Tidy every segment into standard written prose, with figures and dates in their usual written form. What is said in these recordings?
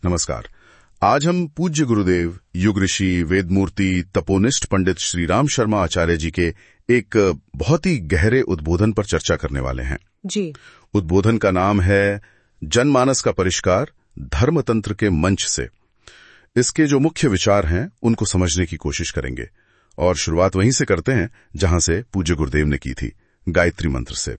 नमस्कार। आज हम पूज्य गुरुदेव युग ऋषि वेदमूर्ति तपोनिष्ठ पंडित श्री राम शर्मा आचार्य जी के एक बहुत ही गहरे उद्बोधन पर चर्चा करने वाले हैं जी। उद्बोधन का नाम है जनमानस का परिष्कार धर्मतंत्र के मंच से। इसके जो मुख्य विचार हैं उनको समझने की कोशिश करेंगे और शुरुआत वहीं से करते हैं जहां से पूज्य गुरुदेव ने की थी, गायत्री मंत्र से।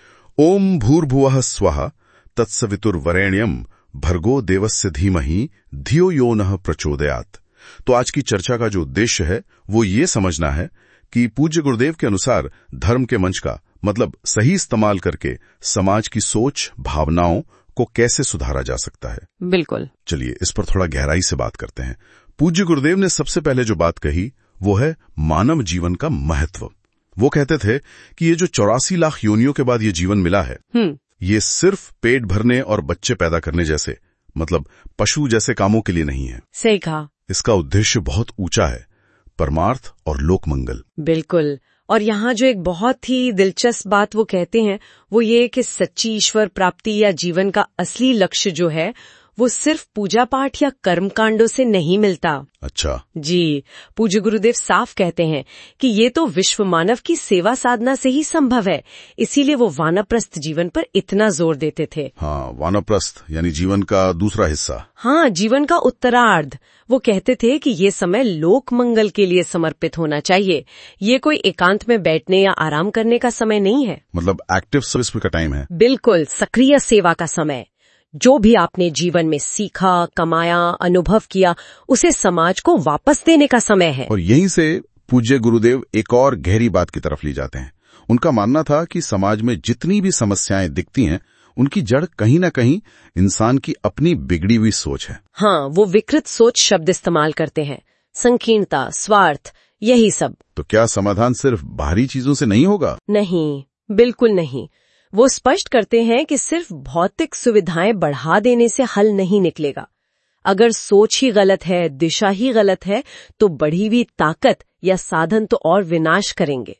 ओम भूर्भुवः स्वः तत्सवितुर्वरेण्यम भर्गो देवस्य धीमहि धियो यो नः प्रचोदयात्। तो आज की चर्चा का जो उद्देश्य है वो ये समझना है कि पूज्य गुरुदेव के अनुसार धर्म के मंच का मतलब सही इस्तेमाल करके समाज की सोच भावनाओं को कैसे सुधारा जा सकता है। बिल्कुल। चलिए इस पर थोड़ा गहराई से बात करते हैं। पूज्य गुरुदेव ने सबसे पहले जो बात कही वो है मानव जीवन का महत्व। वो कहते थे कि ये जो 84 लाख योनियों के बाद ये जीवन मिला है, ये सिर्फ पेट भरने और बच्चे पैदा करने जैसे मतलब पशु जैसे कामों के लिए नहीं है। सही कहा। इसका उद्देश्य बहुत ऊंचा है, परमार्थ और लोक मंगल। बिल्कुल। और यहाँ जो एक बहुत ही दिलचस्प बात वो कहते हैं वो ये कि सच्ची ईश्वर प्राप्ति या जीवन का असली लक्ष्य जो है वो सिर्फ पूजा पाठ या कर्म कांडों से नहीं मिलता। अच्छा जी। पूज्य गुरुदेव साफ कहते हैं कि ये तो विश्व मानव की सेवा साधना से ही संभव है, इसीलिए वो वानप्रस्थ जीवन पर इतना जोर देते थे। हाँ, वानप्रस्थ यानी जीवन का दूसरा हिस्सा। हाँ, जीवन का उत्तरार्ध। वो कहते थे कि ये समय लोक मंगल के लिए समर्पित होना चाहिए। ये कोई एकांत में बैठने या आराम करने का समय नहीं है। मतलब एक्टिव सर्विस का टाइम है। बिल्कुल, सक्रिय सेवा का समय। जो भी आपने जीवन में सीखा, कमाया, अनुभव किया, उसे समाज को वापस देने का समय है। और यहीं से पूज्य गुरुदेव एक और गहरी बात की तरफ ले जाते हैं। उनका मानना था कि समाज में जितनी भी समस्याएं दिखती हैं, उनकी जड़ कहीं न कहीं इंसान की अपनी बिगड़ी हुई सोच है। हाँ, वो विकृत सोच शब्द इस्तेमाल करते हैं। संकीर्णता, स्वार्थ, यही सब। तो क्या समाधान सिर्फ बाहरी चीजों से नहीं होगा? नहीं, बिल्कुल नहीं। वो स्पष्ट करते हैं कि सिर्फ भौतिक सुविधाएं बढ़ा देने से हल नहीं निकलेगा। अगर सोच ही गलत है, दिशा ही गलत है, तो बढ़ी हुई ताकत या साधन तो और विनाश करेंगे।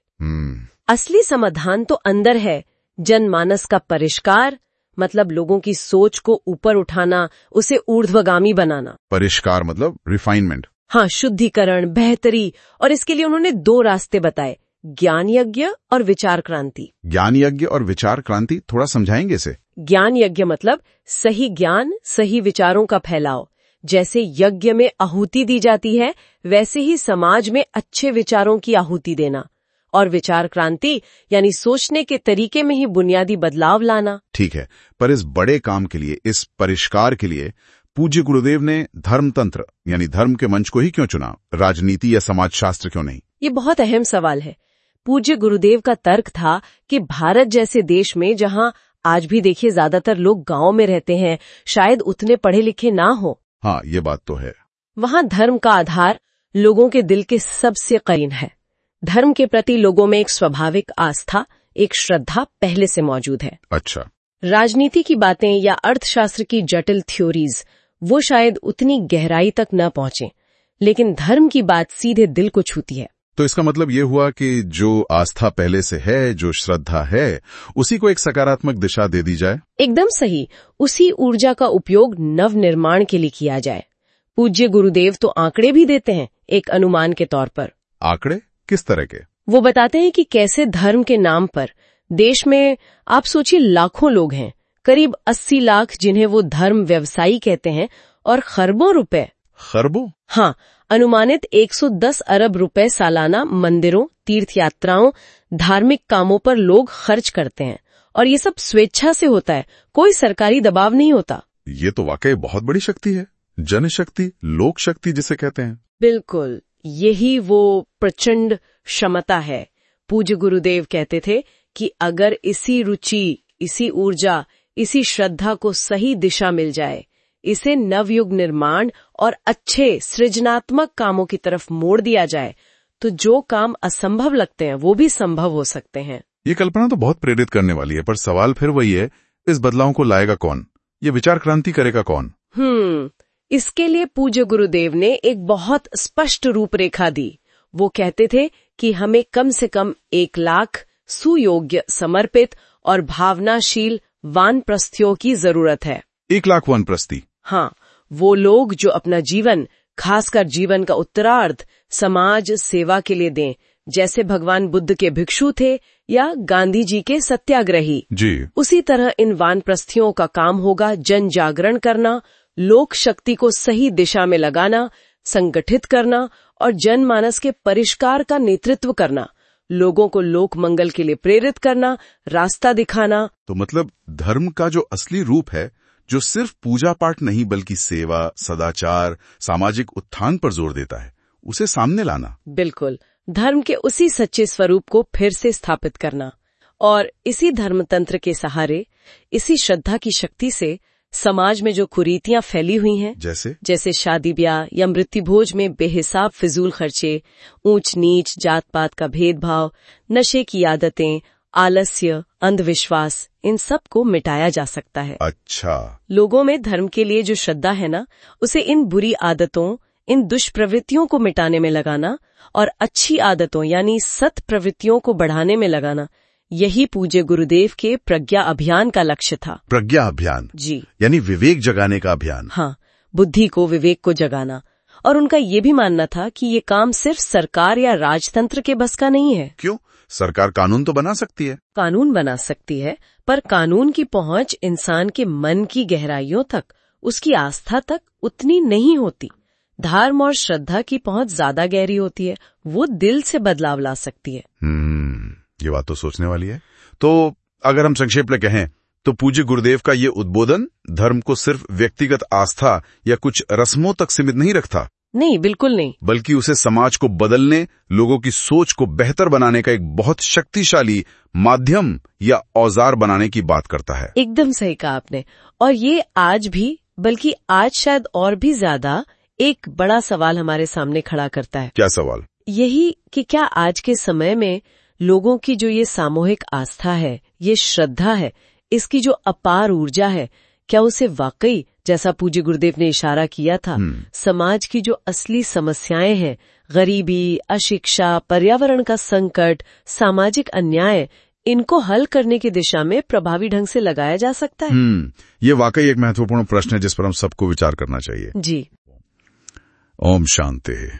असली समाधान तो अंदर है। जनमानस का परिष्कार मतलब लोगों की सोच को ऊपर उठाना, उसे ऊर्ध्वगामी बनाना। परिष्कार मतलब रिफाइनमेंट। हाँ, शुद्धिकरण, बेहतरी। और इसके लिए उन्होंने 2 रास्ते बताए, ज्ञान यज्ञ और विचार क्रांति। ज्ञान यज्ञ और विचार क्रांति, थोड़ा समझाएंगे इसे? ज्ञान यज्ञ मतलब सही ज्ञान, सही विचारों का फैलाव। जैसे यज्ञ में आहुति दी जाती है, वैसे ही समाज में अच्छे विचारों की आहुति देना। और विचार क्रांति यानी सोचने के तरीके में ही बुनियादी बदलाव लाना। ठीक है, पर इस बड़े काम के लिए, इस परिष्कार के लिए पूज्य गुरुदेव ने धर्मतंत्र यानी धर्म के मंच को ही क्यों चुना? राजनीति या समाजशास्त्र क्यों नहीं? ये बहुत अहम सवाल है। पूज्य गुरुदेव का तर्क था कि भारत जैसे देश में जहां आज भी देखिए ज्यादातर लोग गांव में रहते हैं, शायद उतने पढ़े लिखे ना हो। हाँ, ये बात तो है। वहां धर्म का आधार लोगों के दिल के सबसे करीब है। धर्म के प्रति लोगों में एक स्वाभाविक आस्था, एक श्रद्धा पहले से मौजूद है। अच्छा। राजनीति की बातें या अर्थशास्त्र की जटिल थ्योरीज वो शायद उतनी गहराई तक न पहुंचे, लेकिन धर्म की बात सीधे दिल को छूती है। तो इसका मतलब ये हुआ कि जो आस्था पहले से है, जो श्रद्धा है, उसी को एक सकारात्मक दिशा दे दी जाए। एकदम सही। उसी ऊर्जा का उपयोग नव निर्माण के लिए किया जाए। पूज्य गुरुदेव तो आंकड़े भी देते हैं एक अनुमान के तौर पर। आंकड़े किस तरह के? वो बताते हैं कि कैसे धर्म के नाम पर देश में आप सोचिए लाखों लोग हैं, करीब 80 लाख जिन्हें वो धर्म व्यवसायी कहते हैं, और खरबों रुपए। खरबों? हाँ, अनुमानित 110 अरब रुपए सालाना मंदिरों, तीर्थ यात्राओं, धार्मिक कामों पर लोग खर्च करते हैं। और ये सब स्वेच्छा से होता है, कोई सरकारी दबाव नहीं होता। ये तो वाकई बहुत बड़ी शक्ति है। जनशक्ति, लोक शक्ति जिसे कहते हैं। बिल्कुल, यही वो प्रचंड क्षमता है। पूज्य गुरुदेव कहते थे कि अगर इसी रुचि, इसी ऊर्जा, इसी श्रद्धा को सही दिशा मिल जाए, इसे नवयुग निर्माण और अच्छे सृजनात्मक कामों की तरफ मोड़ दिया जाए, तो जो काम असंभव लगते हैं वो भी संभव हो सकते हैं। ये कल्पना तो बहुत प्रेरित करने वाली है, पर सवाल फिर वही है, इस बदलाव को लाएगा कौन? ये विचार क्रांति करेगा कौन? इसके लिए पूज्य गुरुदेव ने एक बहुत स्पष्ट रूपरेखा दी। वो कहते थे कि हमें कम से कम 1 लाख सुयोग्य, समर्पित और भावनाशील वानप्रस्थियों की जरूरत है। 1 लाख वानप्रस्थी? हाँ, वो लोग जो अपना जीवन, खासकर जीवन का उत्तरार्ध, समाज सेवा के लिए दें, जैसे भगवान बुद्ध के भिक्षु थे या गांधी जी के सत्याग्रही जी। उसी तरह इन वानप्रस्थियों का काम होगा जन जागरण करना, लोक शक्ति को सही दिशा में लगाना, संगठित करना और जनमानस के परिष्कार का नेतृत्व करना, लोगों को लोक मंगल के लिए प्रेरित करना, रास्ता दिखाना। तो मतलब धर्म का जो असली रूप है, जो सिर्फ पूजा पाठ नहीं बल्कि सेवा, सदाचार, सामाजिक उत्थान पर जोर देता है, उसे सामने लाना। बिल्कुल, धर्म के उसी सच्चे स्वरूप को फिर से स्थापित करना। और इसी धर्मतंत्र के सहारे, इसी श्रद्धा की शक्ति से समाज में जो कुरीतियां फैली हुई हैं, जैसे शादी ब्याह या मृत्यु भोज में बेहिसाब फिजूल खर्चे, ऊंच नीच, जात पात का भेदभाव, नशे की आदतें, आलस्य, अंधविश्वास, इन सब को मिटाया जा सकता है। अच्छा, लोगों में धर्म के लिए जो श्रद्धा है ना, उसे इन बुरी आदतों, इन दुष्प्रवृत्तियों को मिटाने में लगाना और अच्छी आदतों यानी सत प्रवृत्तियों को बढ़ाने में लगाना, यही पूज्य गुरुदेव के प्रज्ञा अभियान का लक्ष्य था। प्रज्ञा अभियान जी, यानी विवेक जगाने का अभियान। हाँ, बुद्धि को, विवेक को जगाना। और उनका ये भी मानना था कि ये काम सिर्फ सरकार या राजतंत्र के बस का नहीं है। क्यों? सरकार कानून तो बना सकती है। कानून बना सकती है, पर कानून की पहुंच इंसान के मन की गहराइयों तक, उसकी आस्था तक उतनी नहीं होती। धर्म और श्रद्धा की पहुंच ज्यादा गहरी होती है, वो दिल से बदलाव ला सकती है। ये बात तो सोचने वाली है। तो अगर हम संक्षेप में कहें तो पूज्य गुरुदेव का ये उद्बोधन धर्म को सिर्फ व्यक्तिगत आस्था या कुछ रस्मों तक सीमित नहीं रखता। नहीं, बिल्कुल नहीं, बल्कि उसे समाज को बदलने, लोगों की सोच को बेहतर बनाने का एक बहुत शक्तिशाली माध्यम या औजार बनाने की बात करता है। एकदम सही कहा आपने। और ये आज भी, बल्कि आज शायद और भी ज्यादा, एक बड़ा सवाल हमारे सामने खड़ा करता है। क्या सवाल? यही कि क्या आज के समय में लोगों की जो ये सामूहिक आस्था है, ये श्रद्धा है, इसकी जो अपार ऊर्जा है, क्या उसे वाकई, जैसा पूज्य गुरुदेव ने इशारा किया था, समाज की जो असली समस्याएं हैं, गरीबी, अशिक्षा, पर्यावरण का संकट, सामाजिक अन्याय, इनको हल करने की दिशा में प्रभावी ढंग से लगाया जा सकता है? ये वाकई एक महत्वपूर्ण प्रश्न है जिस पर हम सबको विचार करना चाहिए। जी। ओम शांति।